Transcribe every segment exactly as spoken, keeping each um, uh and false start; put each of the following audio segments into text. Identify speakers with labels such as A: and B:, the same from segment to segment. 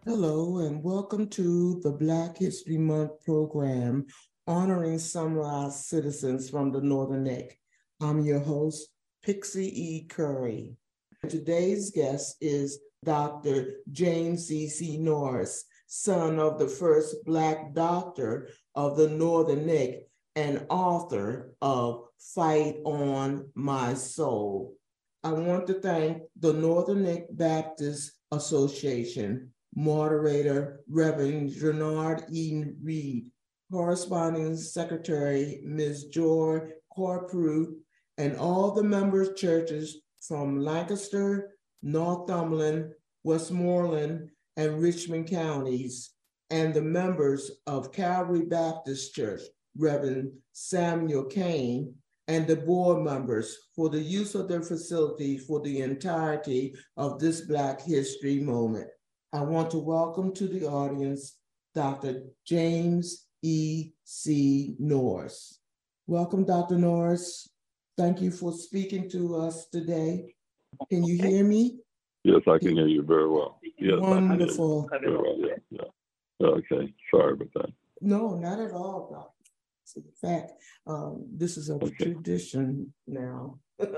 A: Hello, and welcome to the Black History Month program honoring some of our citizens from the Northern Neck. I'm your host, Pixie E. Curry. Today's guest is Doctor James C. C. Norris, son of the first Black doctor of the Northern Neck and author of Fight on My Soul. I want to thank the Northern Neck Baptist Association, moderator Reverend Gennard E. Reed, corresponding secretary Miz Joy Corprew, and all the members churches from Lancaster, Northumberland, Westmoreland, and Richmond counties, and the members of Calvary Baptist Church, Reverend Samuel Kane, and the board members for the use of their facility for the entirety of this Black History moment. I want to welcome to the audience Doctor James E. C. Norris. Welcome, Doctor Norris. Thank you for speaking to us today. Can you hear me?
B: Yes, I can hear you very well. Yes,
A: Wonderful.
B: I can hear you very well. Yeah, yeah. Okay, sorry about that.
A: No, not at all, Doctor. In fact, um, this is a okay. tradition now.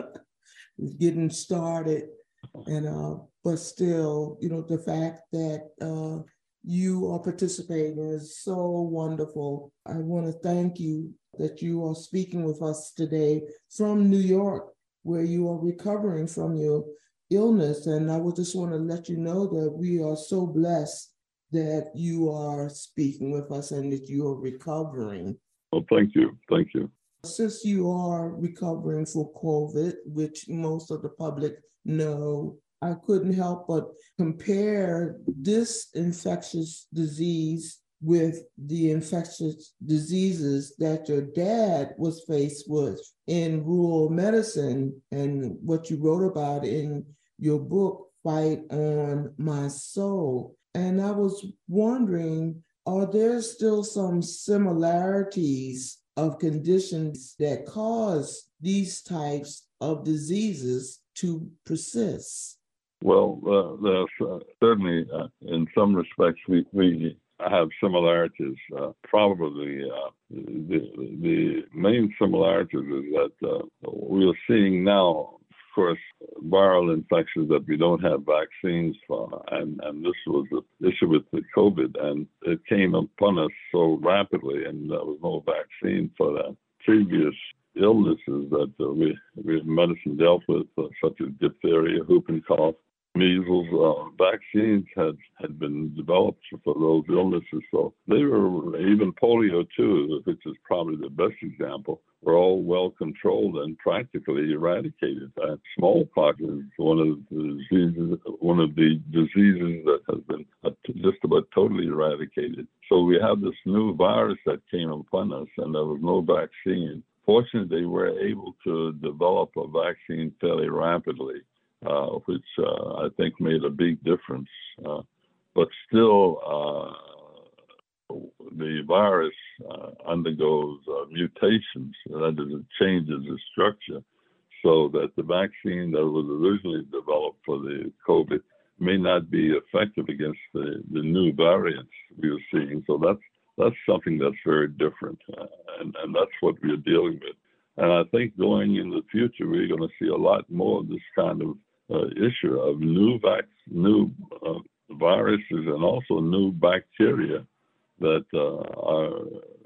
A: It's getting started, and uh, but still, you know, the fact that uh, you are participating is so wonderful. I want to thank you that you are speaking with us today from New York, where you are recovering from your illness, and I would just want to let you know that we are so blessed that you are speaking with us and that you are recovering.
B: Well, thank you. Thank you.
A: Since you are recovering for COVID, which most of the public know, I couldn't help but compare this infectious disease with the infectious diseases that your dad was faced with in rural medicine and what you wrote about in your book, Fight on My Soul. And I was wondering, are there still some similarities of conditions that cause these types of diseases to persist?
B: Well, uh, there's uh, certainly, uh, in some respects, we, we have similarities. Uh, probably uh, the, the main similarities is that uh, we are seeing now, of course, viral infections that we don't have vaccines for. And, and this was the issue with the COVID, and it came upon us so rapidly, and there was no vaccine for that. Previous illnesses that uh, we, we medicine dealt with, uh, such as diphtheria, whooping cough, measles, uh, vaccines had, had been developed for those illnesses. So they were, even polio too, which is probably the best example, were all well controlled and practically eradicated. Uh, smallpox is one of the diseases, one of the diseases that has been uh, just about totally eradicated. So we have this new virus that came upon us, and there was no vaccine. Fortunately, they were able to develop a vaccine fairly rapidly. Uh, which uh, I think made a big difference. Uh, but still, uh, the virus uh, undergoes uh, mutations, that is, it changes its structure, so that the vaccine that was originally developed for the COVID may not be effective against the, the new variants we are seeing. So that's that's something that's very different, uh, and, and that's what we're dealing with. And I think going in the future, we're going to see a lot more of this kind of Uh, issue of new vac- new uh, viruses and also new bacteria that uh, are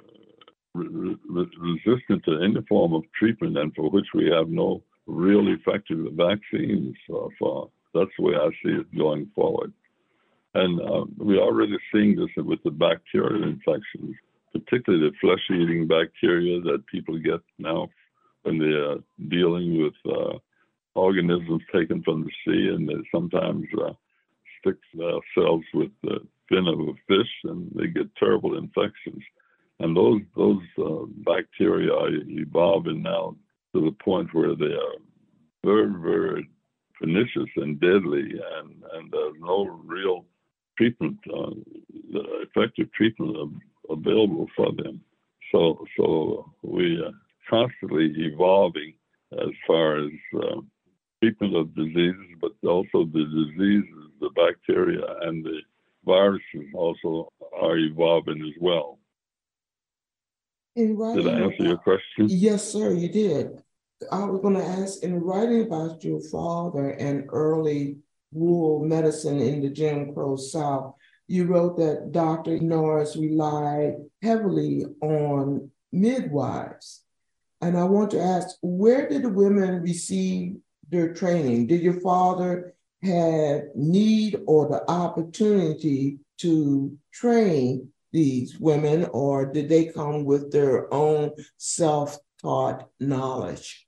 B: re- re- resistant to any form of treatment and for which we have no real effective vaccines uh, for. That's the way I see it going forward. And uh, we're already seeing this with the bacterial infections, particularly the flesh-eating bacteria that people get now when they're dealing with uh, organisms taken from the sea, and they sometimes uh, stick themselves with the fin of a fish, and they get terrible infections. And those those uh, bacteria are evolving now to the point where they are very, very pernicious and deadly, and, and there's no real treatment, uh, effective treatment available for them. So, so we are constantly evolving as far as uh, treatment of diseases, but also the diseases, the bacteria, and the viruses also are evolving as well.
A: In writing,
B: did I answer your question?
A: Yes, sir, you did. I was going to ask, in writing about your father and early rural medicine in the Jim Crow South, you wrote that Doctor Norris relied heavily on midwives. And I want to ask, where did the women receive their training? Did your father have need or the opportunity to train these women, or did they come with their own self-taught knowledge?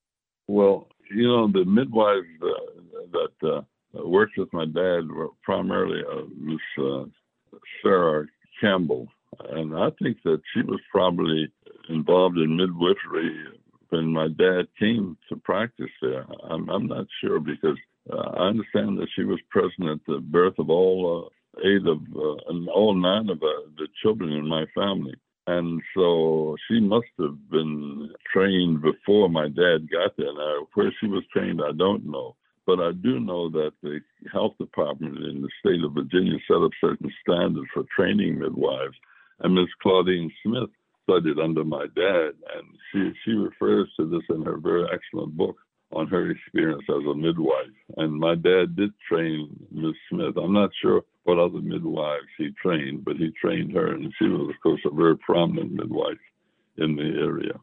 B: Well, you know, the midwives uh, that uh, worked with my dad were primarily uh, Miss uh, Sarah Campbell. And I think that she was probably involved in midwifery when my dad came to practice there. I'm, I'm not sure because uh, I understand that she was present at the birth of all uh, eight of, uh, and all nine of uh, the children in my family. And so she must have been trained before my dad got there. Now, where she was trained, I don't know. But I do know that the health department in the state of Virginia set up certain standards for training midwives. And Miss Claudine Smith studied under my dad, and she, she refers to this in her very excellent book on her experience as a midwife. And my dad did train Miss Smith. I'm not sure what other midwives he trained, but he trained her, and she was, of course, a very prominent midwife in the area.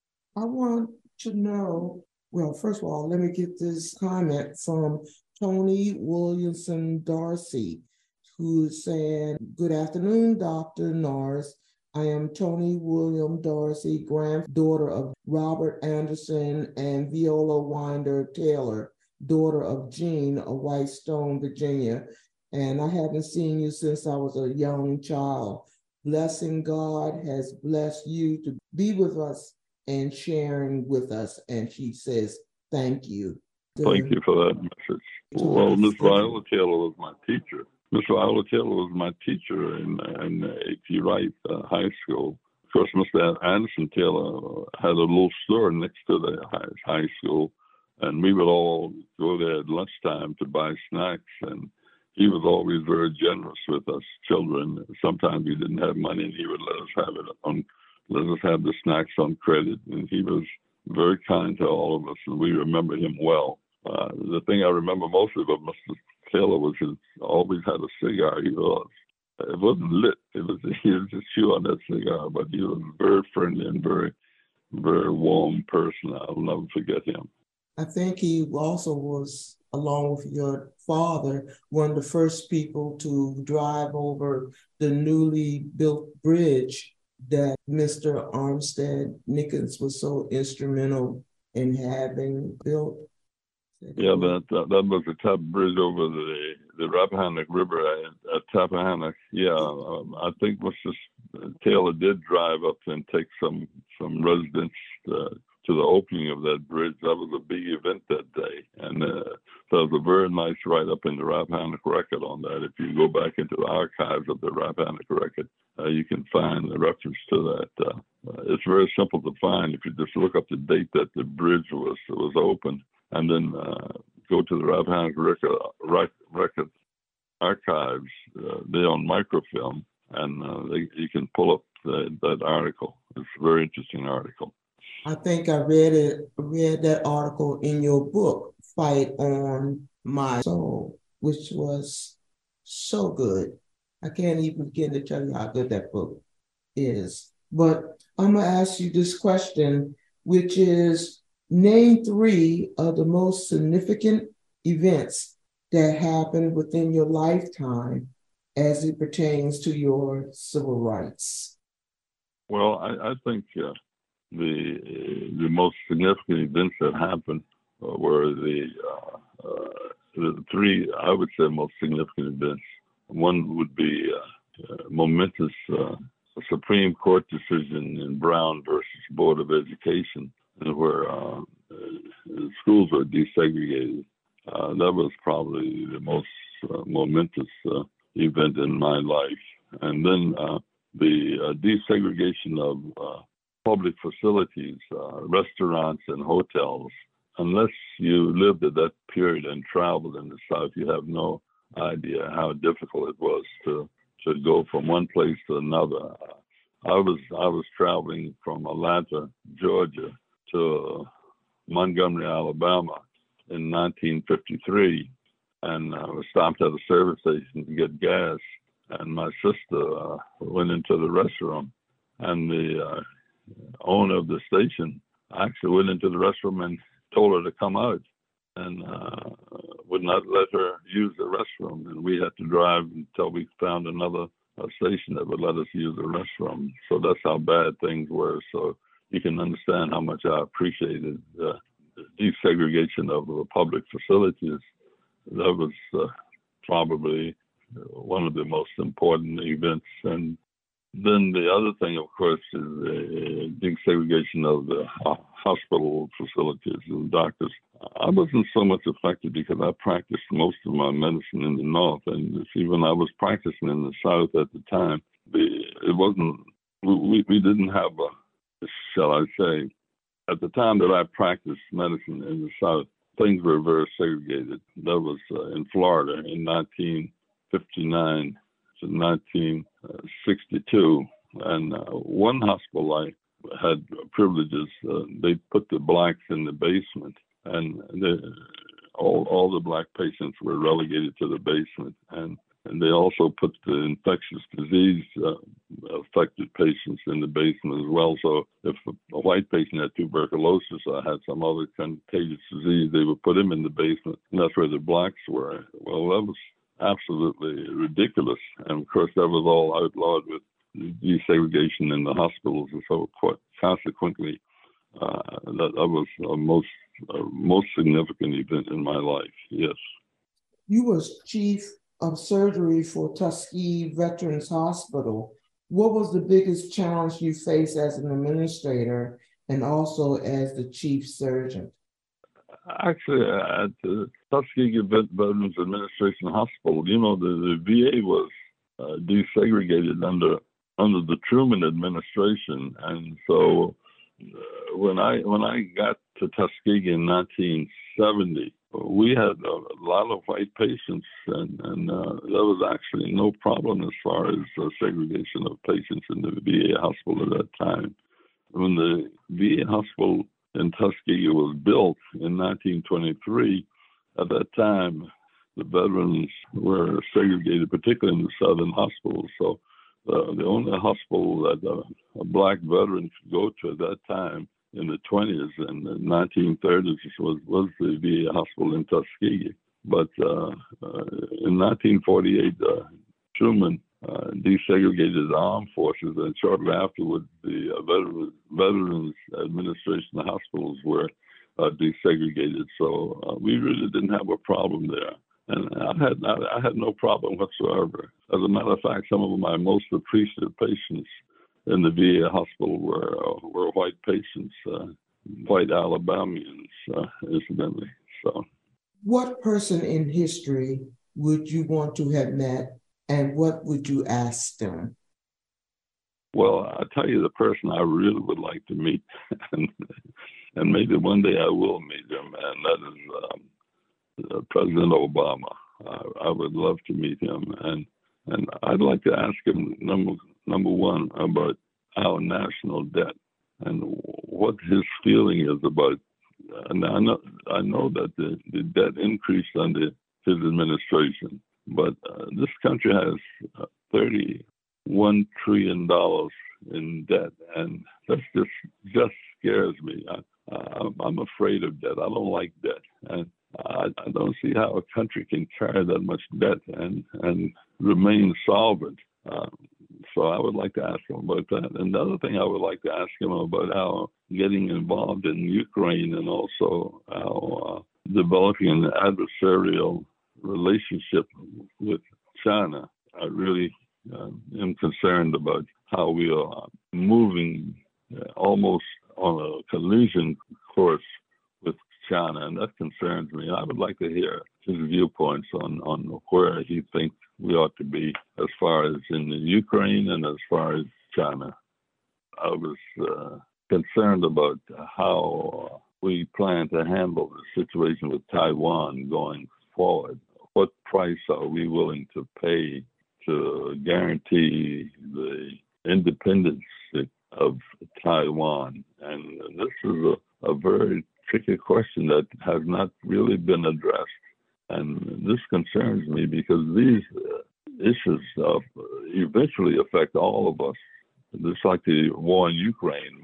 A: I want to know, well, first of all, let me get this comment from Tony Williamson Darcy, who's saying, "Good afternoon, Doctor Norris. I am Tony William Darcy, granddaughter of Robert Anderson and Viola Winder Taylor, daughter of Jean of Whitestone, Virginia. And I haven't seen you since I was a young child. Blessing God has blessed you to be with us and sharing with us." And she says, thank you.
B: Thank you for that message. Well, Miss Viola Taylor was my teacher. Miss Viola Taylor was my teacher in, in A T Wright uh, High School. Of course, Mister Anderson Taylor had a little store next to the high, high school, and we would all go there at lunchtime to buy snacks, and he was always very generous with us children. Sometimes we didn't have money, and he would let us have it on, let us have the snacks on credit, and he was very kind to all of us, and we remember him well. Uh, the thing I remember mostly about Mister Taylor was he always had a cigar. He was, it wasn't lit. It was, he was just chew on that cigar, but he was very friendly and very, very warm person. I'll never forget him.
A: I think he also was, along with your father, one of the first people to drive over the newly built bridge that Mister Armstead Nichols was so instrumental in having built.
B: Yeah, that, that that was the top bridge over the the Rappahannock River at, at Tappahannock. Yeah, um, I think Mister Taylor did drive up and take some some residents uh, to the opening of that bridge. That was a big event that day, and uh, there was a very nice write-up in the Rappahannock Record on that. If you go back into the archives of the Rappahannock Record, uh, you can find a reference to that. Uh, uh, it's very simple to find if you just look up the date that the bridge was was opened, and then uh, go to the Rappahannock Record, Record archives. Uh, they're on microfilm, and uh, they, you can pull up the, that article. It's a very interesting article.
A: I think I read it, read that article in your book, Fight on My Soul, which was so good. I can't even begin to tell you how good that book is. But I'm going to ask you this question, which is, name three of the most significant events that happened within your lifetime as it pertains to your civil rights.
B: Well, I, I think uh, the the most significant events that happened uh, were the uh, uh, the three, I would say, most significant events. One would be uh, uh, momentous uh, Supreme Court decision in Brown versus Board of Education, where uh, schools were desegregated. Uh, that was probably the most uh, momentous uh, event in my life. And then uh, the uh, desegregation of uh, public facilities, uh, restaurants and hotels. Unless you lived at that period and traveled in the South, you have no idea how difficult it was to to go from one place to another. I was I was traveling from Atlanta, Georgia, to Montgomery, Alabama, in nineteen fifty-three, and I was stopped at a service station to get gas. And my sister uh, went into the restroom, and the uh, owner of the station actually went into the restroom and told her to come out, and uh, would not let her use the restroom. And we had to drive until we found another uh, station that would let us use the restroom. So that's how bad things were. So you can understand how much I appreciated uh, the desegregation of the public facilities. That was uh, probably one of the most important events. And then the other thing, of course, is the desegregation of the hospital facilities and doctors. I wasn't so much affected because I practiced most of my medicine in the North, and see, when I was practicing in the South at the time, it wasn't, we, we didn't have a, shall I say, at the time that I practiced medicine in the South, things were very segregated. That was uh, in Florida in nineteen fifty-nine to nineteen sixty-two. And uh, one hospital I had privileges, uh, they put the blacks in the basement, and they, all, all the black patients were relegated to the basement. And, and they also put the infectious disease uh, affected patients in the basement as well. So if a, a white patient had tuberculosis or had some other contagious disease, they would put him in the basement, and that's where the blacks were. Well, that was absolutely ridiculous. And of course, that was all outlawed with desegregation in the hospitals. And so consequently, uh, that, that was a most, uh, most significant event in my life, yes.
A: You was chief of surgery for Tuskegee Veterans Hospital. What was the biggest challenge you faced as an administrator and also as the chief surgeon?
B: Actually, at the Tuskegee Veterans Administration Hospital, you know, the, the V A was uh, desegregated under under the Truman administration, and so uh, when I when I got to Tuskegee in nineteen seventy, we had a, a lot of white patients, and, and uh, there was actually no problem as far as uh, segregation of patients in the V A hospital at that time. When the V A hospital in Tuskegee was built in nineteen twenty-three, at that time, the veterans were segregated, particularly in the southern hospitals. So uh, the only hospital that uh, a black veteran could go to at that time in the twenties and the nineteen thirties was, was the V A hospital in Tuskegee. But uh, uh, in nineteen forty-eight, uh, Truman uh, desegregated the armed forces, and shortly afterwards, the uh, Veterans, Veterans Administration hospitals were uh, desegregated. So uh, we really didn't have a problem there. And I had I, I had no problem whatsoever. As a matter of fact, some of my most appreciative patients in the V A hospital were uh, were white patients, uh, white Alabamians, uh, incidentally. So,
A: what person in history would you want to have met, and what would you ask them?
B: Well, I'll tell you the person I really would like to meet, and, and maybe one day I will meet him, and that is um, uh, President Obama. Uh, I would love to meet him, and and I'd like to ask him number number one about our national debt and what his feeling is about. And I know I know that the, the debt increased under his administration, but uh, this country has uh, thirty-one trillion dollars in debt, and that just just scares me. I, I, I'm afraid of debt. I don't like debt, and I, I don't see how a country can carry that much debt and and remain solvent. Uh, so I would like to ask him about that. And the other thing I would like to ask him about how getting involved in Ukraine and also how uh, developing an adversarial relationship with China. I really uh, am concerned about how we are moving uh, almost on a collision course with China, and that concerns me. I would like to hear his viewpoints on, on where he thinks we ought to be as far as in the Ukraine and as far as China. I was uh, concerned about how we plan to handle the situation with Taiwan going forward. what price are we willing to pay to guarantee the independence of Taiwan? And this is a, a very tricky question that has not really been addressed. And this concerns me because these uh, issues uh, eventually affect all of us. Just like the war in Ukraine,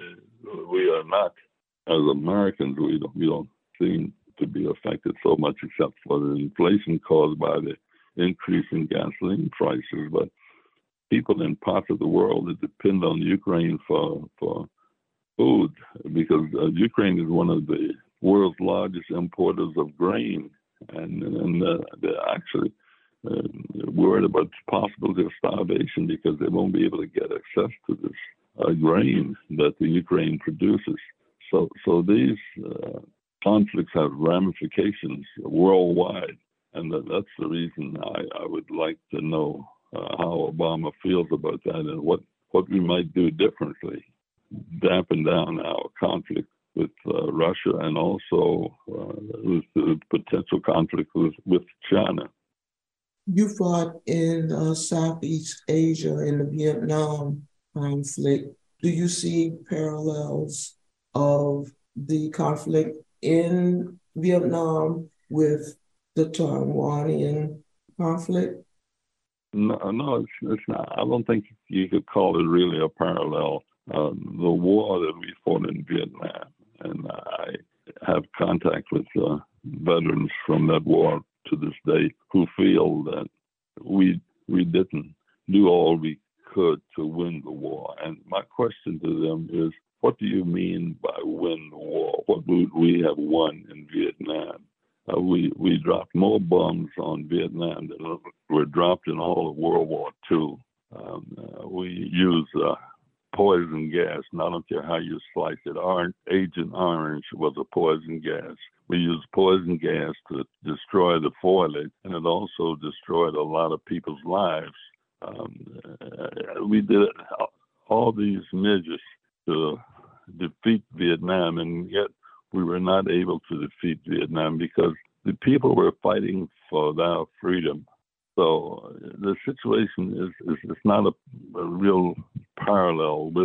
B: but we are not, as Americans, we don't, we don't seem to be affected so much except for the inflation caused by the increase in gasoline prices. But people in parts of the world that depend on Ukraine for, for food, because uh, Ukraine is one of the world's largest importers of grain, and, and uh, they're actually uh, worried about the possibility of starvation because they won't be able to get access to this uh, grain that the Ukraine produces. So, so these uh, conflicts have ramifications worldwide, and that, that's the reason I, I would like to know uh, how Obama feels about that and what, what we might do differently, dampen down our conflict with uh, Russia and also uh, with the potential conflict with, with China.
A: You fought in uh, Southeast Asia in the Vietnam conflict. Do you see parallels of the conflict in Vietnam with the Taiwanian conflict?
B: No, no, it's, it's not. I don't think you could call it really a parallel. Uh, the war that we fought in Vietnam, and I have contact with uh, veterans from that war to this day who feel that we we didn't do all we could to win the war. And my question to them is, what do you mean by win the war? What would we have won in Vietnam? Uh, we we dropped more bombs on Vietnam than were dropped in all of World War Two. Um, uh, we used uh, poison gas. And I don't care how you slice it. Orange, Agent Orange was a poison gas. We used poison gas to destroy the foliage, and it also destroyed a lot of people's lives. Um, uh, we did all these measures to defeat Vietnam, and yet we were not able to defeat Vietnam because the people were fighting for their freedom. So the situation is, is, is not a, a real parallel with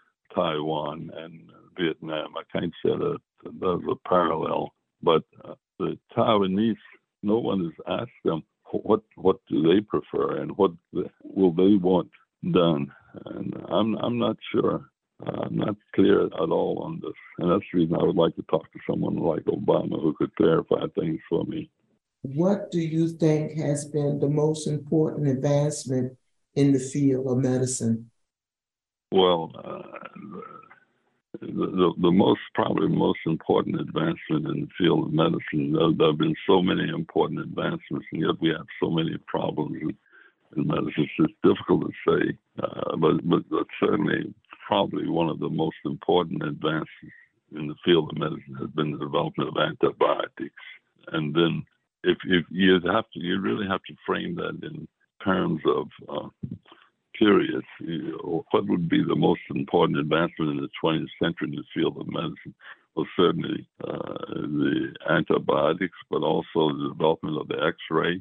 B: Taiwan and Vietnam. I can't say that there's a parallel, but uh, the Taiwanese, no one has asked them what what do they prefer and what will they want done. And I'm I'm not sure. Uh, I'm not clear at all on this. And that's the reason I would like to talk to someone like Obama who could clarify things for me.
A: What do you think has been the most important advancement in the field of medicine?
B: Well, uh, the, the, the most, probably most important advancement in the field of medicine, there, there have been so many important advancements, and yet we have so many problems in, in medicine. It's difficult to say, uh, but, but, but certainly probably one of the most important advances in the field of medicine has been the development of antibiotics. And then if, if you have to, you really have to frame that in terms of uh, periods. You know, what would be the most important advancement in the twentieth century in the field of medicine? Well, certainly uh, the antibiotics, but also the development of the X-ray.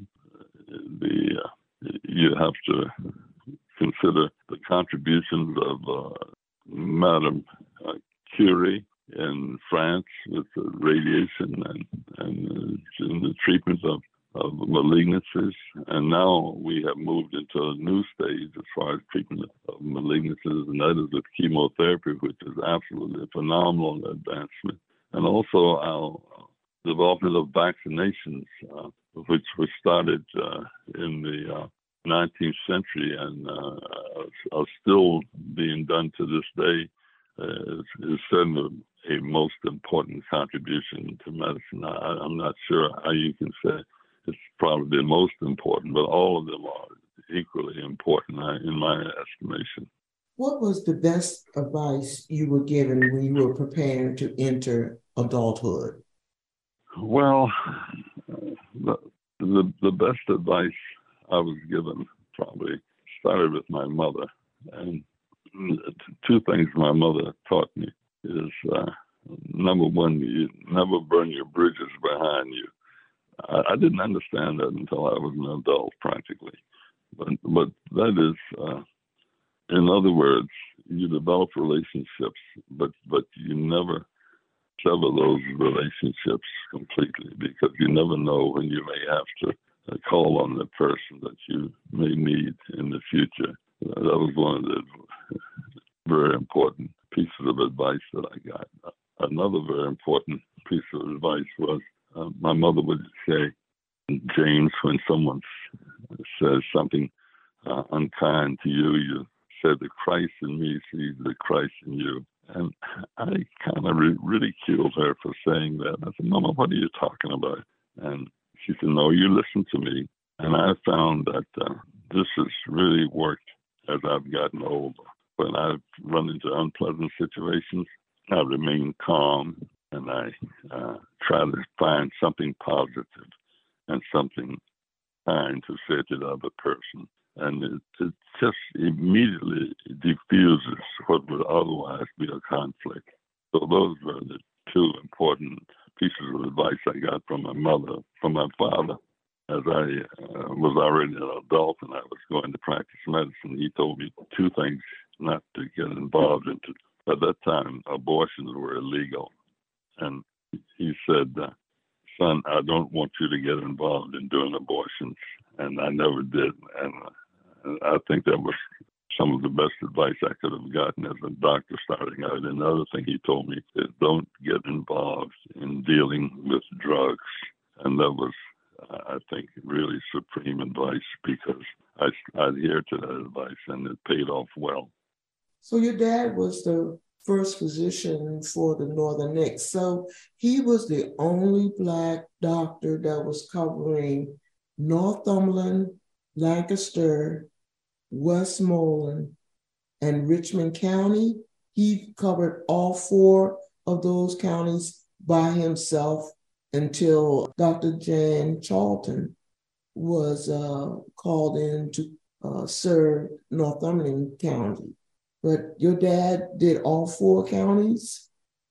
B: The uh, you have to consider the contributions of uh, Madame uh, Curie in France with the radiation and, and uh, in the treatment of, of malignancies. And now we have moved into a new stage as far as treatment of malignancies, and that is with chemotherapy, which is absolutely a phenomenal advancement. And also our development of vaccinations, uh, which was started uh, in the uh, nineteenth century and uh, are still being done to this day, uh, is, is certainly a most important contribution to medicine. I, I'm not sure how you can say it's probably the most important, but all of them are equally important in my estimation.
A: What was the best advice you were given when you were preparing to enter adulthood?
B: Well, the, the, the best advice I was given probably started with my mother. And two things my mother taught me is, uh, number one, you never burn your bridges behind you. I, I didn't understand that until I was an adult, practically. But but that is, uh, in other words, you develop relationships, but but you never sever those relationships completely, because you never know when you may have to uh, call on the person that you may need in the future. Uh, that was one of the very important pieces of advice that I got. Another very important piece of advice was uh, my mother would say, James, when someone says something uh, unkind to you, you said, the Christ in me sees the Christ in you. And I kind of re- ridiculed her for saying that. I said, Mama, what are you talking about? And she said, no, you listen to me. And I found that uh, this has really worked as I've gotten older. When I've run into unpleasant situations, I remain calm, and I uh, try to find something positive and something kind to say to the other person. And it, it just immediately diffuses what would otherwise be a conflict. So those were the two important pieces of advice I got from my mother. From my father, as I uh, was already an adult and I was going to practice medicine, he told me two things not to get involved into. At that time, abortions were illegal. And he said, uh, son, I don't want you to get involved in doing abortions. And I never did. And uh, I think that was some of the best advice I could have gotten as a doctor starting out. And another thing he told me is don't get involved in dealing with drugs. And that was, uh, I think, really supreme advice, because I, I adhered to that advice and it paid off well.
A: So your dad was the first physician for the Northern Neck. So he was the only Black doctor that was covering Northumberland, Lancaster, Westmoreland, and Richmond County. He covered all four of those counties by himself until Doctor Jan Charlton was uh, called in to uh, serve Northumberland County. But your dad did all four counties?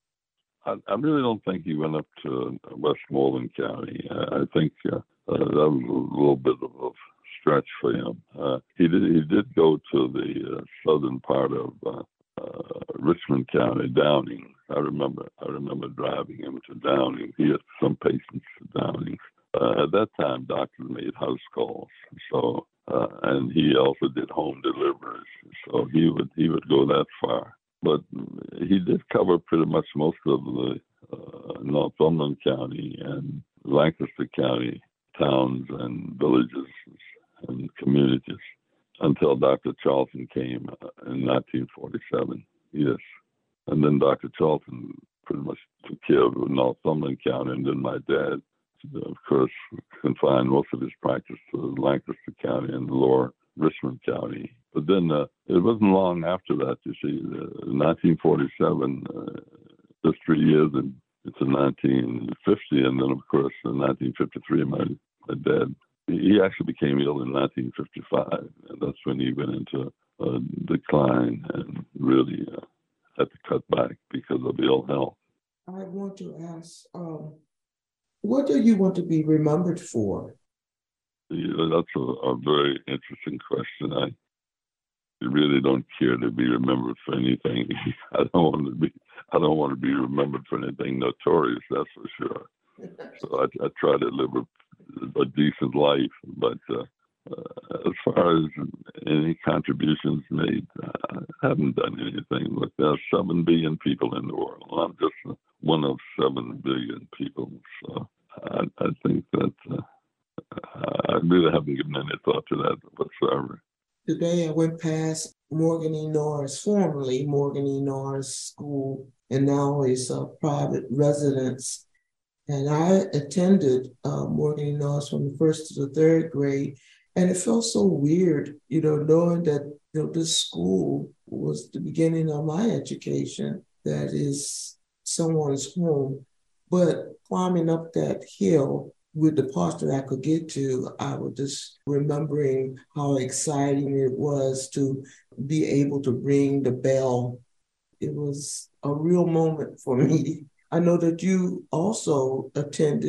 B: I, I really don't think he went up to Westmoreland County. I, I think uh, uh, that was a little bit of a stretch for him. Uh, he did he did go to the uh, southern part of uh, uh, Richmond County, Downing. I remember I remember driving him to Downing. He had some patients at Downing. Uh, at that time, doctors made house calls, so uh, and he also did home deliveries. So he would he would go that far. But he did cover pretty much most of the uh, Northumberland County and Lancaster County towns and villages and communities until Doctor Charlton came in nineteen forty-seven. Yes. And then Doctor Charlton pretty much took care of Northumberland County, and then my dad, of course, confined most of his practice to Lancaster County and lower Richmond County. But then uh, it wasn't long after that, you see, uh, nineteen forty-seven, uh, just three years and into nineteen fifty, and then, of course, in nineteen fifty-three, my, my dad, he actually became ill in nineteen fifty-five, and that's when he went into a decline and really uh, had to cut back because of ill health.
A: I want to ask, um, what do you want to be remembered for?
B: Yeah, that's a, a very interesting question. I really don't care to be remembered for anything. I don't want to be. I don't want to be remembered for anything notorious. That's for sure. So I, I try to live a, a decent life. But uh, uh, as far as any contributions made, I haven't done anything. But there are seven billion people in the world. I'm just one of seven billion people. So I, I think that. Uh, I really haven't given any thought to that whatsoever.
A: Today I went past Morgan E. Norris, formerly Morgan E. Norris School, and now it's a private residence. And I attended uh, Morgan E. Norris from the first to the third grade, and it felt so weird, you know, knowing that you know this school was the beginning of my education, that is someone's home. But climbing up that hill, with the parts that I could get to, I was just remembering how exciting it was to be able to ring the bell. It was a real moment for me. I know that you also attended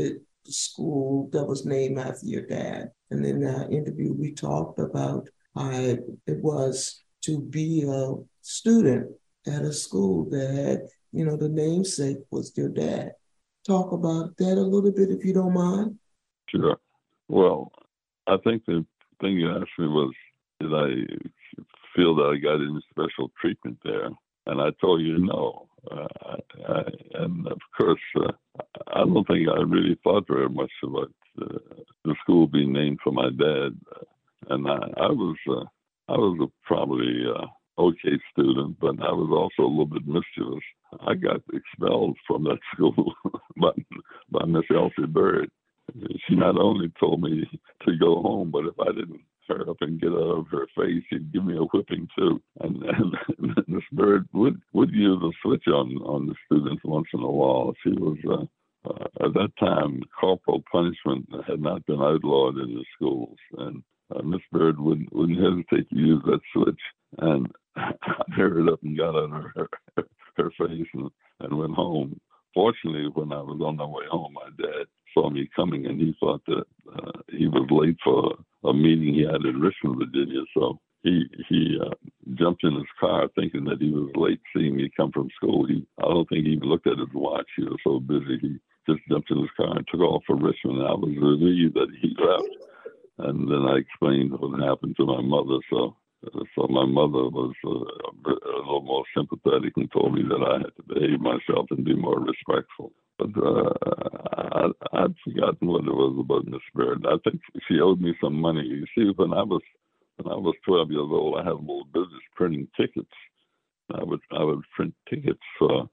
A: the school that was named after your dad. And in that interview, we talked about how it, it was to be a student at a school that had, you know, the namesake was your dad. Talk about that a little bit, if you don't mind.
B: Sure. Well, I think the thing you asked me was, did I feel that I got any special treatment there? And I told you no. Uh, I, and of course, uh, I don't think I really thought very much about uh, the school being named for my dad. And I, I was, uh, I was a probably uh, okay student, but I was also a little bit mischievous. I got expelled from that school by, by Miss Elsie Bird. She not only told me to go home, but if I didn't hurry up and get out of her face, she'd give me a whipping too. And, and, and Miss Bird would, would use a switch on, on the students once in a while. She was, uh, uh, at that time, corporal punishment had not been outlawed in the schools. And uh, Miss Bird wouldn't, wouldn't hesitate to use that switch. And I hurried up and got out of her, her, her face and, and went home. Fortunately, when I was on my way home, my dad saw me coming, and he thought that uh, he was late for a meeting he had in Richmond, Virginia. So he he uh, jumped in his car thinking that he was late seeing me come from school. He I don't think he even looked at his watch. He was so busy. He just jumped in his car and took off for Richmond. And I was relieved that he left. And then I explained what happened to my mother. So So my mother was uh, a little more sympathetic and told me that I had to behave myself and be more respectful. But uh, I, I'd forgotten what it was about Miss Bird. I think she owed me some money. You see, when I was when I was twelve years old, I had a little business printing tickets. I would I would print tickets for,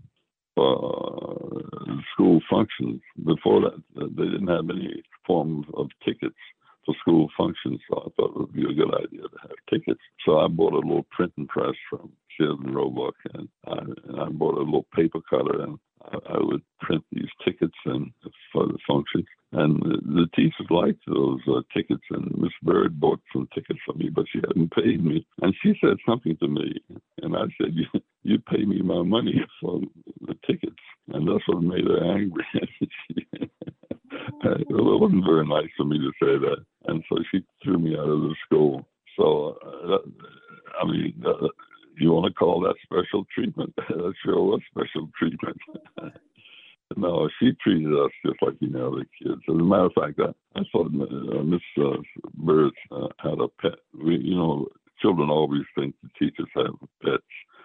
B: for school functions. Before that, they didn't have any form of tickets for school functions, so I thought it would be a good idea to have tickets. So I bought a little printing press from Sears and Roebuck, and I, and I bought a little paper cutter, and I, I would print these tickets and for the functions. And the, the teachers liked those uh, tickets, and Miss Bird bought some tickets for me, but she hadn't paid me. And she said something to me, and I said, you, you pay me my money for the tickets. And that's what made her angry. It wasn't very nice for me to say that. And so she threw me out of the school. So, uh, I mean, uh, you want to call that special treatment? That sure was special treatment. No, she treated us just like any other kids. As a matter of fact, I, I thought uh, Miss Uh, Bird uh, had a pet. We, you know, children always think the teachers have pets.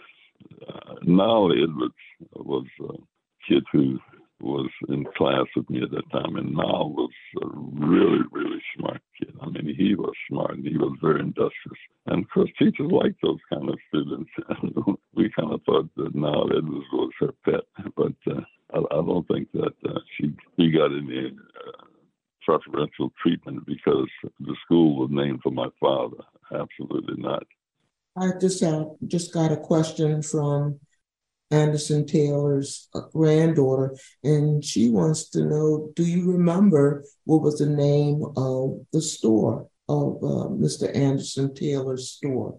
B: Uh, Nolly Edwards was a kid who was in class with me at that time, and Niall was a really, really smart kid. I mean, he was smart, and he was very industrious. And of course, teachers liked those kind of students. We kind of thought that Niall Edwards was her pet, but uh, I, I don't think that uh, she he got any uh, preferential treatment because the school was named for my father. Absolutely not.
A: I just uh, just got a question from Anderson Taylor's granddaughter, and she wants to know, do you remember what was the name of the store, of uh, Mister Anderson Taylor's store?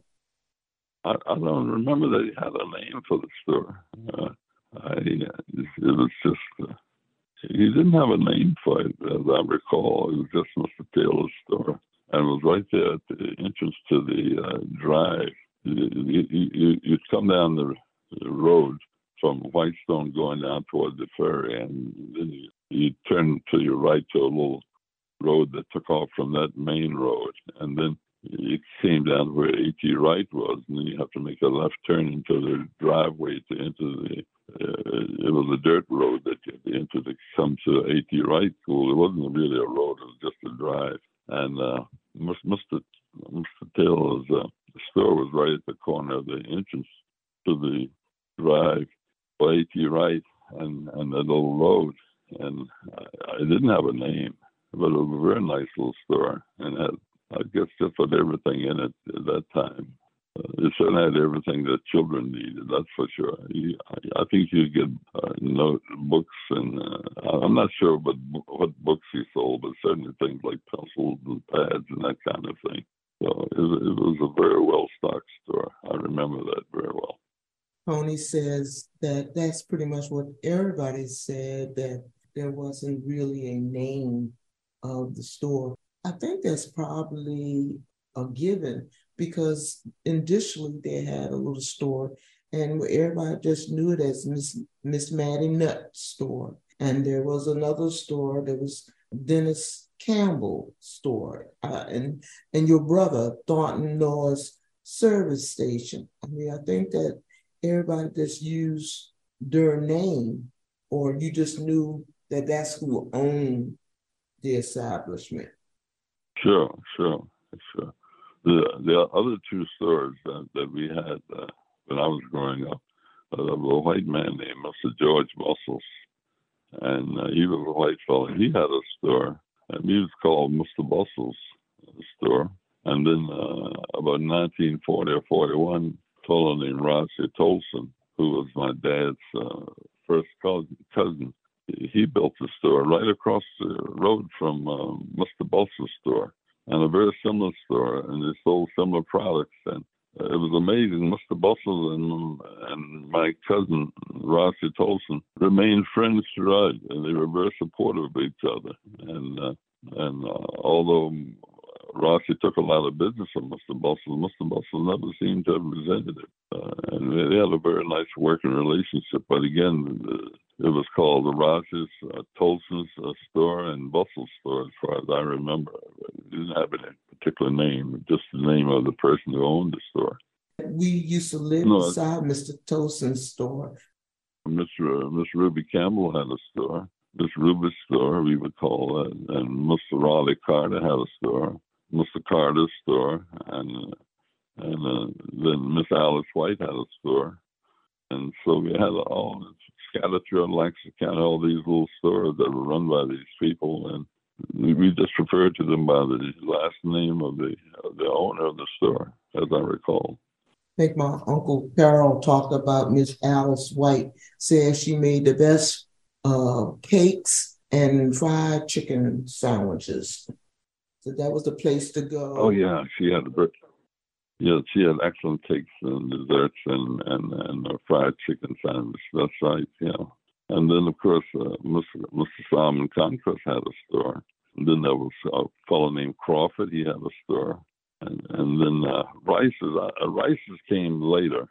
B: I, I don't remember that he had a name for the store. Uh, I, it was just, uh, he didn't have a name for it, as I recall. It was just Mister Taylor's store. And it was right there at the entrance to the uh, drive. You, you, you, you'd come down the the road from Whitestone going down toward the ferry, and then you, you turn to your right to a little road that took off from that main road, and then it came down where A T Wright was, and then you have to make a left turn into the driveway to enter the, uh, it was a dirt road that you enter to come to A T Wright School. It wasn't really a road, it was just a drive. And uh, Mister Mister Taylor's uh, store was right at the corner of the entrance to the drive for A T Wright and, and that little road. And I, I didn't have a name, but it was a very nice little store, and had, I guess, just about everything in it at that time. Uh, it certainly had everything that children needed, that's for sure. You, I, I think you get uh, note books, and uh, I'm not sure what, what books he sold, but certainly things like pencils and pads and that kind of thing. So it, it was a very well-stocked store. I remember that very well.
A: Tony says that that's pretty much what everybody said, that there wasn't really a name of the store. I think that's probably a given because initially they had a little store and everybody just knew it as Miss Miss Maddie Nutt store. And there was another store that was Dennis Campbell store, uh, and and your brother Thornton Noah's service station. I mean, I think that everybody just used their name, or you just knew that that's who owned the establishment.
B: Sure, sure, sure. The the other two stores that, that we had uh, when I was growing up, uh, there was a white man named Mister George Bustles, and uh, he was a white fellow. He had a store, and he was called Mister Bustles store. And then uh, about nineteen forty or forty-one, a fellow named Roger Tolson, who was my dad's uh, first cousin, he built a store right across the road from uh, Mister Bustles' store, and a very similar store, and they sold similar products. And uh, it was amazing. Mister Bustles and and my cousin Roger Tolson remained friends throughout, and they were very supportive of each other. And uh, and uh, although Rossi took a lot of business from Mister Bustles, Mister Bustles never seemed to have resented it. Uh, and they had a very nice working relationship. But again, the, it was called the Rogers, uh, Tolson's uh, store and Bustles store, as far as I remember. It didn't have any particular name, just the name of the person who owned the store.
A: We used to live no, beside Mister Tolson's store.
B: Mister Miss Ruby Campbell had a store. Miss Ruby's store, we would call it, and Mister Raleigh Carter had a store. Mister Carter's store, and and uh, then Miss Alice White had a store, and so we had all scattered throughout Lancaster County, all these little stores that were run by these people, and we, we just referred to them by the last name of the of the owner of the store, as I recall.
A: I think my Uncle Carol talked about Miss Alice White, said she made the best uh, cakes and fried chicken sandwiches. So that was the place to go.
B: Oh yeah, she had a yeah, she had excellent cakes and desserts and and and a fried chicken sandwich. That's right, yeah. And then of course, uh, Mister Mister Simon Conquest had a store. And then there was a fellow named Crawford. He had a store. And and then uh, Rice's uh, Rice's came later.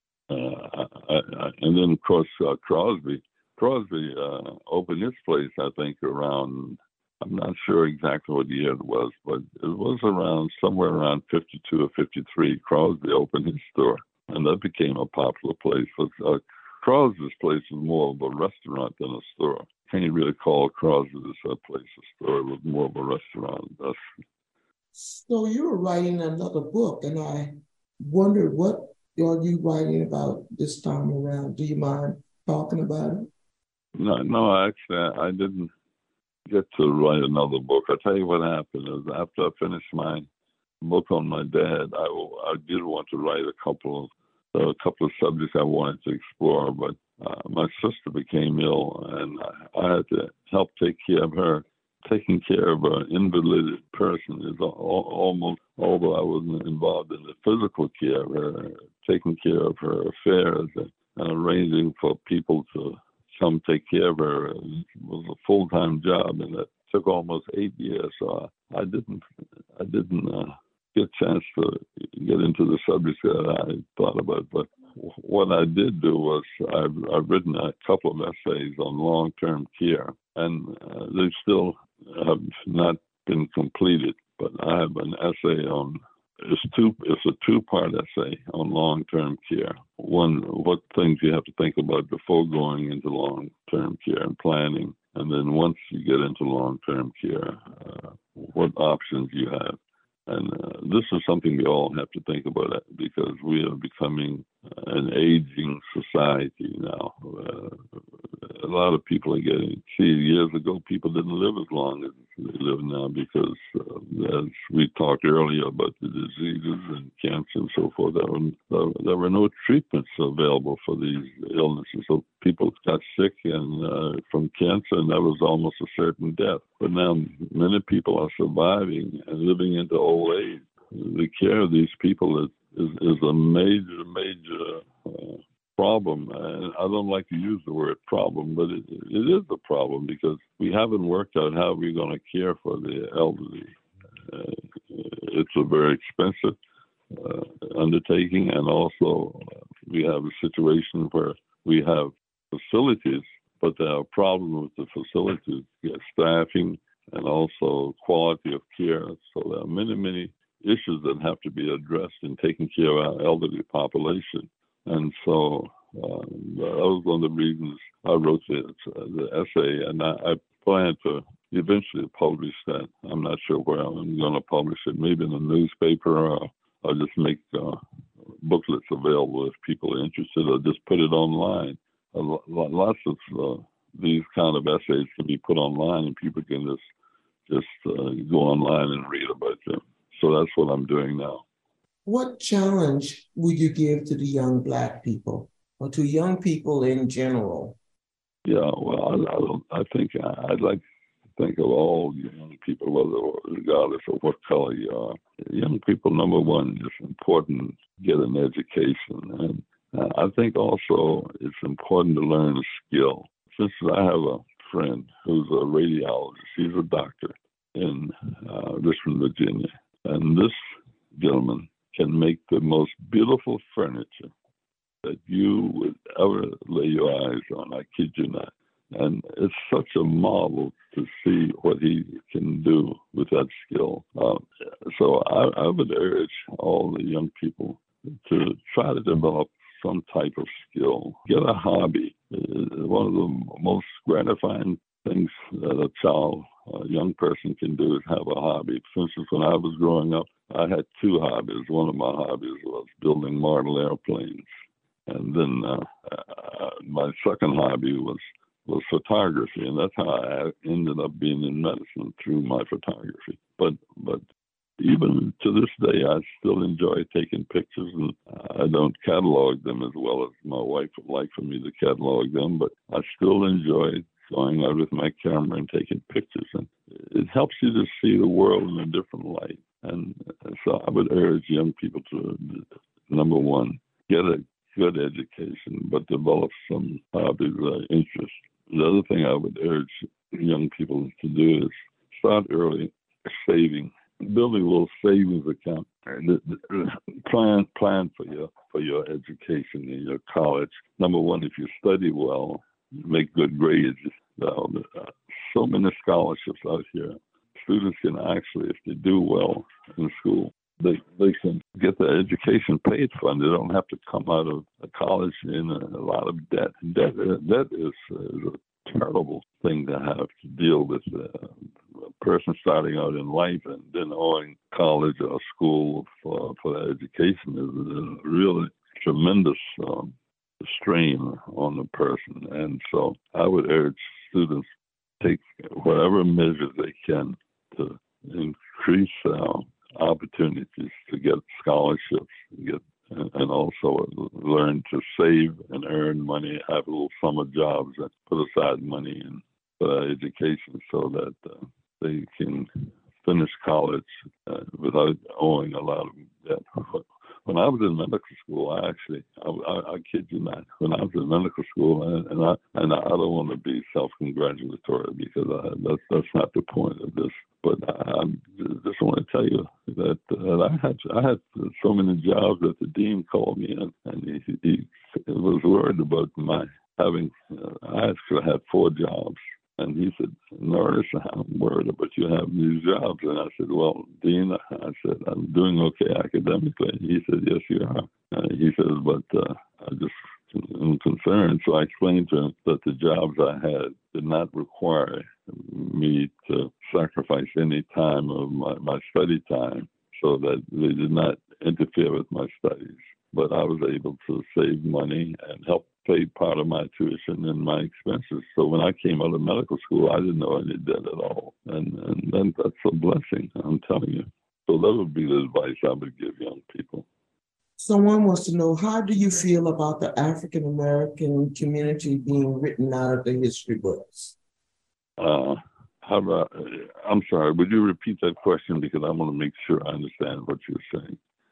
B: Uh, I, I, and then of course uh, Crosby Crosby uh, opened his place, I think, around. I'm not sure exactly what year it was, but it was around somewhere around fifty-two or fifty-three. Crosby opened his store, and that became a popular place. But uh, Crosby's place was more of a restaurant than a store. Can't you really call Crosby's a place a store? It was more of a restaurant. That's...
A: So you were writing another book, and I wondered what are you writing about this time around? Do you mind talking about it?
B: No, no, actually, I didn't get to write another book. I'll tell you what happened is after I finished my book on my dad, I, I did want to write a couple of uh, a couple of subjects I wanted to explore, but uh, my sister became ill, and I, I had to help take care of her. Taking care of an invalid person is all, almost, although I wasn't involved in the physical care of her, taking care of her affairs and, and arranging for people to come take care of her. It was a full-time job, and it took almost eight years. So I, I didn't, I didn't uh, get a chance to get into the subjects that I thought about. But what I did do was I've, I've written a couple of essays on long-term care, and uh, they still have not been completed. But I have an essay on. It's two. It's a two-part essay on long-term care. One, what things you have to think about before going into long-term care and planning, and then once you get into long-term care, uh, what options you have. And uh, this is something we all have to think about because we are becoming an aging society now. Uh, a lot of people are getting, see, years ago, people didn't live as long as they live now because, uh, as we talked earlier about the diseases and cancer and so forth, there were, there were no treatments available for these illnesses. So people got sick and uh, from cancer, and that was almost a certain death. But now many people are surviving and living into old age. The care of these people is, is, is a major, major uh, problem, and I don't like to use the word problem, but it, it is a problem because we haven't worked out how we're going to care for the elderly. Uh, it's a very expensive uh, undertaking, and also uh, we have a situation where we have facilities, but there are problems with the facilities, yeah, staffing, and also quality of care. So there are many, many issues that have to be addressed in taking care of our elderly population. And so uh, that was one of the reasons I wrote the, the essay, and I, I plan to eventually publish that. I'm not sure where I'm going to publish it, maybe in a newspaper, or I'll just make uh, booklets available if people are interested, or just put it online. Uh, lots of uh, these kind of essays can be put online, and people can just just uh, go online and read about them. So that's what I'm doing now.
A: What challenge would you give to the young Black people, or to young people in general?
B: Yeah, well, I, I, don't, I think I'd like to think of all young people, whether regardless of what color you are. Young people, number one, it's important to get an education, and uh, I think also it's important to learn a skill. Since I have a friend who's a radiologist, he's a doctor in uh, Richmond, Virginia, and this gentleman can make the most beautiful furniture that you would ever lay your eyes on. I kid you not. And it's such a marvel to see what he can do with that skill. Uh, so I, I would urge all the young people to try to develop some type of skill. Get a hobby. One of the most gratifying things that a child, a young person can do is have a hobby. For instance, when I was growing up, I had two hobbies. One of my hobbies was building model airplanes. And then uh, uh, my second hobby was, was photography. And that's how I ended up being in medicine, through my photography. But but even to this day, I still enjoy taking pictures, and I don't catalog them as well as my wife would like for me to catalog them, but I still enjoy going out with my camera and taking pictures. And it helps you to see the world in a different light. And so I would urge young people to, number one, get a good education, but develop some hobbies or interests. The other thing I would urge young people to do is start early saving, building a little savings account. Plan plan for your for your education in your college. Number one, if you study well, make good grades. Uh, so many scholarships out here. Students can actually, if they do well in school, they they can get their education paid for, and they don't have to come out of college in a, a lot of debt. Debt debt is, is a terrible thing to have to deal with. Uh, a person starting out in life and then owing college or school for for their education is a really tremendous um, strain on the person. And so I would urge students to take whatever measures they can to increase uh, opportunities to get scholarships, get and also learn to save and earn money, have little summer jobs and put aside money in for education so that uh, they can finish college uh, without owing a lot of debt. When I was in medical school, I actually, I, I, I kid you not, when I was in medical school, and, and I and I don't want to be self-congratulatory because I, that's that's not the point of this. But I, I just want to tell you that, that I had I had so many jobs that the dean called me in, and he, he was worried about my having. Uh, I actually had four jobs. And he said, Norris, I'm worried about you having these jobs. And I said, well, Dean, I said, I'm doing okay academically. He said, yes, you are. And he says, but uh, I just am concerned. So I explained to him that the jobs I had did not require me to sacrifice any time of my, my study time, so that they did not interfere with my studies. But I was able to save money and help pay part of my tuition and my expenses. So when I came out of medical school, I didn't know any debt at all. And, and then that's a blessing, I'm telling you. So that would be the advice I would give young people.
A: Someone wants to know, how do you feel about the African American community being written out of the history books?
B: Uh, how about, I'm sorry, would you repeat that question, because I want to make sure I understand what you're saying.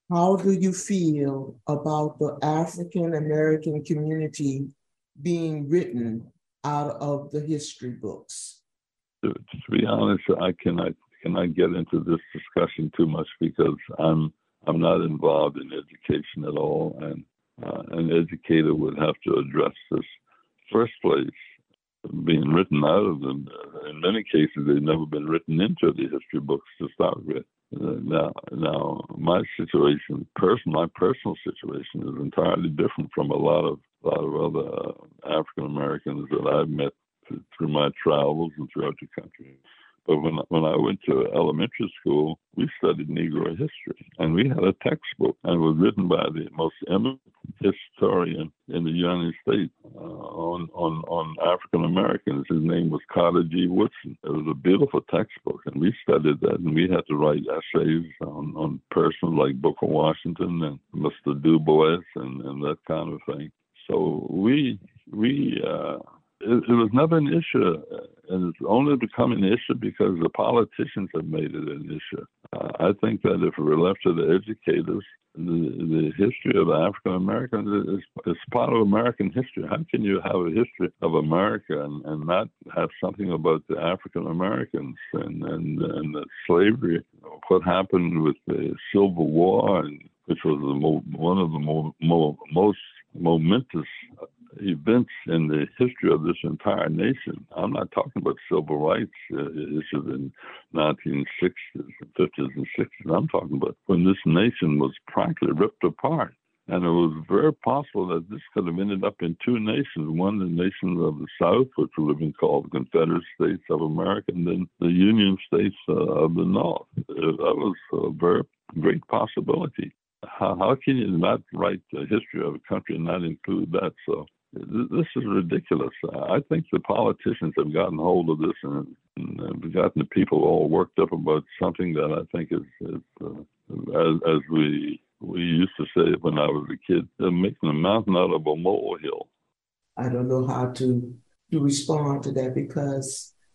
A: How do you feel about the African American community being written out of the history books?
B: To, to be honest, I cannot cannot get into this discussion too much because I'm I'm not involved in education at all, and uh, an educator would have to address this. First place, being written out of them. In many cases, they've never been written into the history books to start with. Uh, now, now, my situation, person, my personal situation, is entirely different from a lot of a lot of other uh, African Americans that I've met th- through my travels and throughout the country. But when when I went to elementary school, we studied Negro history, and we had a textbook, and it was written by the most eminent historian in the United States uh, on on on African Americans. His name was Carter G. Woodson. It was a beautiful textbook, and we studied that, and we had to write essays on on persons like Booker Washington and Mister Du Bois and and that kind of thing. So we we. Uh, It, it was never an issue, and it's only become an issue because the politicians have made it an issue. Uh, I think that if it were left to the educators, the, the history of African Americans is, is part of American history. How can you have a history of America and, and not have something about the African Americans and, and, and the slavery, what happened with the Civil War, and, which was the mo- one of the mo- mo- most momentous events in the history of this entire nation. I'm not talking about civil rights uh, issues in nineteen sixties, fifties, and sixties. I'm talking about when this nation was practically ripped apart. And it was very possible that this could have ended up in two nations, one the nation of the South, which would have been called the Confederate States of America, and then the Union States uh, of the North. Uh, that was a very great possibility. How, how can you not write the history of a country and not include that? So this is ridiculous. I think the politicians have gotten hold of this and, and have gotten the people all worked up about something that I think is, is uh, as, as we we used to say when I was a kid, they're making a mountain out of a molehill.
A: I don't know how to, to respond to that because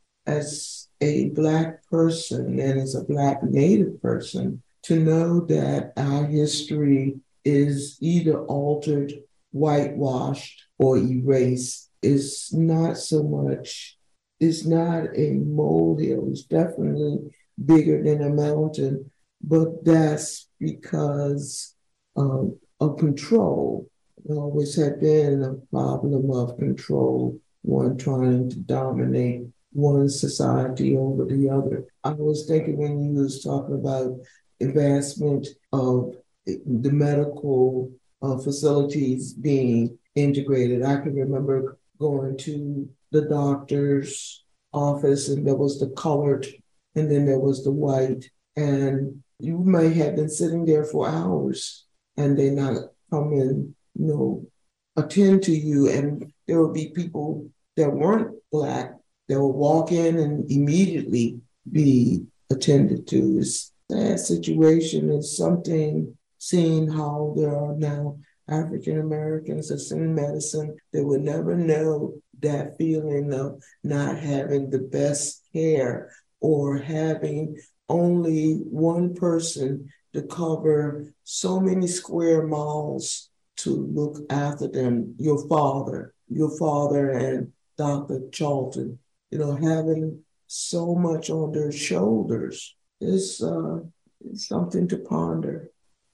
A: as a Black person and as a Black Native person, to know that our history is either altered, whitewashed, or erased is not so much, it's not a molehill, it's definitely bigger than a mountain, but that's because um, of control. There always had been a problem of control, one trying to dominate one society over the other. I was thinking when you was talking about advancement of the medical uh, facilities being integrated. I can remember going to the doctor's office and there was the colored and then there was the white. And you may have been sitting there for hours and they not come and, you know, attend to you. And there would be people that weren't Black that would walk in and immediately be attended to. It's a sad situation. It's something seeing how there are now African Americans that's in medicine that would never know that feeling of not having the best care or having only one person to cover so many square miles to look after them. Your father, your father and Doctor Charlton, you know, having so much on their shoulders is uh, something to ponder.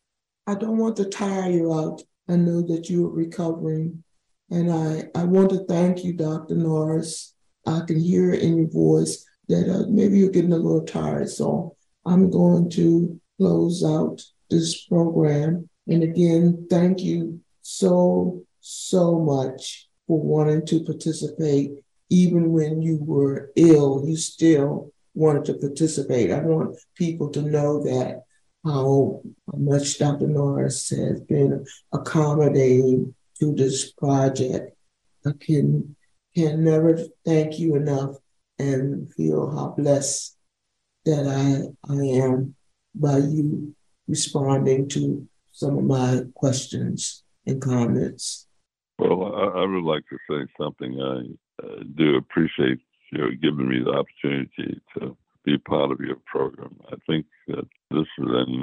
A: I don't want to tire you out. I know that you're recovering. And I, I want to thank you, Doctor Norris. I can hear it in your voice that uh, maybe you're getting a little tired. So I'm going to close out this program. And again, thank you so, so much for wanting to participate. Even when you were ill, you still wanted to participate. I want people to know that how much Doctor Norris has been accommodating to this project. I can can never thank you enough and feel how blessed that I I am by you responding to some of my questions and comments.
B: Well, I, I would like to say something. I uh, do appreciate you giving me the opportunity to be part of your program. I think that this is an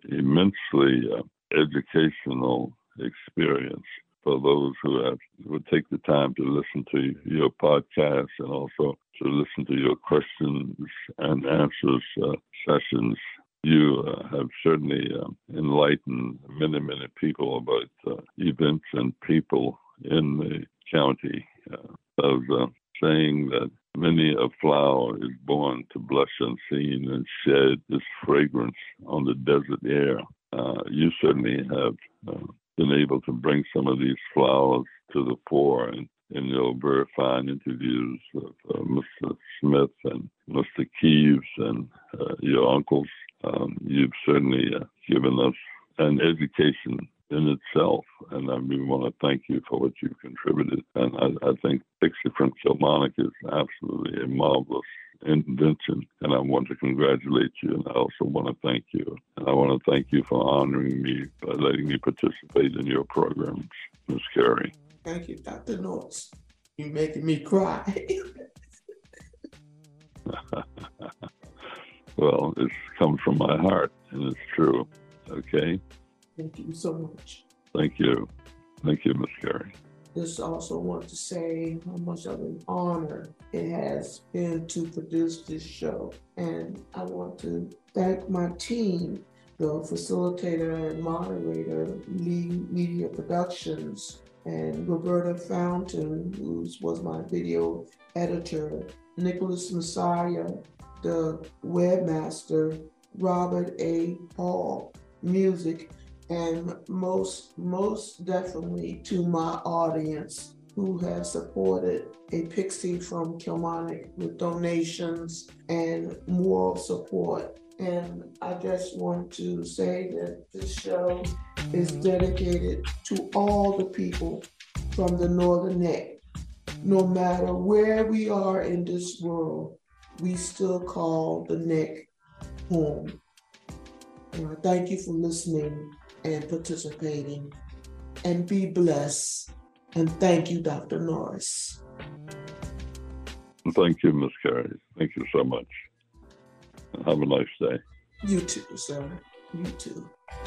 B: immensely uh, educational experience for those who have, would take the time to listen to your podcast and also to listen to your questions and answers uh, sessions. You uh, have certainly uh, enlightened many, many people about uh, events and people in the county. Uh, of uh, saying that many a flower is born to blush unseen and shed its fragrance on the desert air. Uh, you certainly have uh, been able to bring some of these flowers to the fore in, in your very fine interviews with uh, Mister Smith and Mister Keeves and uh, your uncles. Um, you've certainly uh, given us an education in itself, and I really want to thank you for what you've contributed. And I, I think Pixie from Kilmarnock is absolutely a marvelous invention, and I want to congratulate you, and I also want to thank you. And I want to thank you for honoring me by letting me participate in your programs, Miz Carey.
A: Thank you, Doctor Norris. You're making me cry.
B: Well, it's come from my heart, and it's true. Okay?
A: Thank you so much.
B: Thank you. Thank you, Miz Carey.
A: Just also want to say how much of an honor it has been to produce this show. And I want to thank my team, the facilitator and moderator, Lee Media Productions, and Roberta Fountain, who was my video editor, Nicholas Messiah, the webmaster, Robert A. Hall, music, and most, most definitely to my audience who have supported a Pixie from Kilmarnock with donations and moral support. And I just want to say that this show is dedicated to all the people from the Northern Neck. No matter where we are in this world, we still call the Neck home. And I thank you for listening and participating, and be blessed. And thank you, Doctor Norris.
B: Thank you, Miz Carey. Thank you so much. Have a nice day.
A: You too, sir. You too.